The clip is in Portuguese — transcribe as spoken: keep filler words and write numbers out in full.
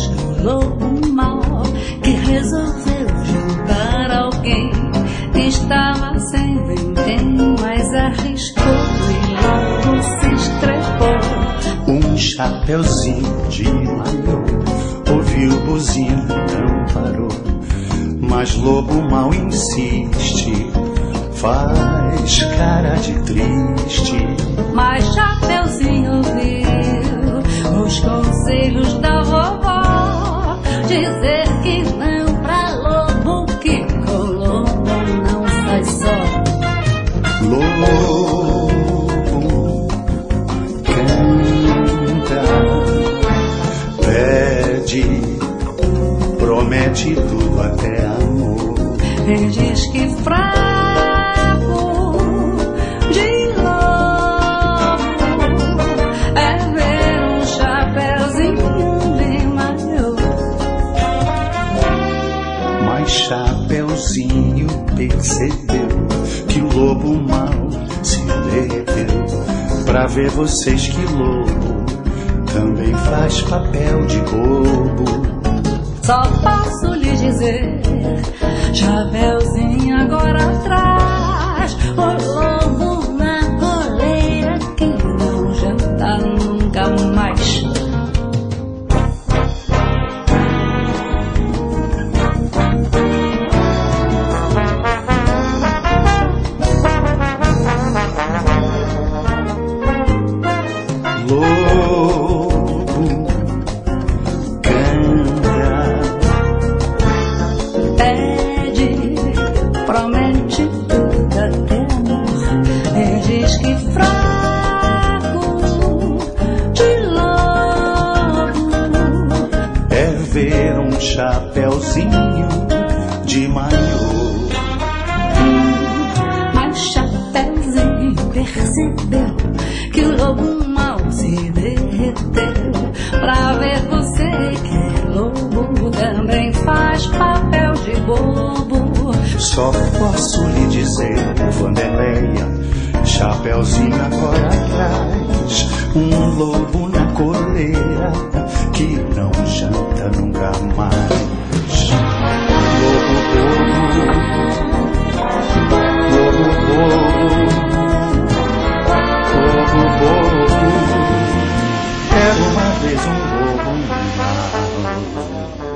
trás do lobo mau que resolveu juntar alguém que estava sem vintém, mas arriscou e logo se estrepou. Um chapeuzinho de maiô ouviu buzina, não parou, mas lobo mau insiste, faz cara de triste. Mas Chapeuzinho ouviu os conselhos da vovó, dizer que não pra lobo, que com lobo não sai só. Lobo canta, pede, promete tudo até amor. Ele diz que fraco de lobo é ver um chapeuzinho de maiô. Mas Chapeuzinho percebeu que o lobo mau se derreteu, pra ver vocês que lobo também faz papel de bobo. Só posso lhe dizer, Chapeuzinho agora atrás, o lobo na coleira que não janta nunca mais. Lobo canta, Pede, promete tudo até amor. Ele diz que fraco de lobo é ver um chapeuzinho de maiô. Mas Chapeuzinho percebeu que o lobo mau se derreteu, pra ver você que lobo também faz papel de bobo. Só posso lhe dizer, Vanderleia, Chapeuzinho agora atrás, um lobo na coleira que não janta nunca mais. Lobo bobo, lobo bobo, lobo bobo, era uma vez um lobo mau.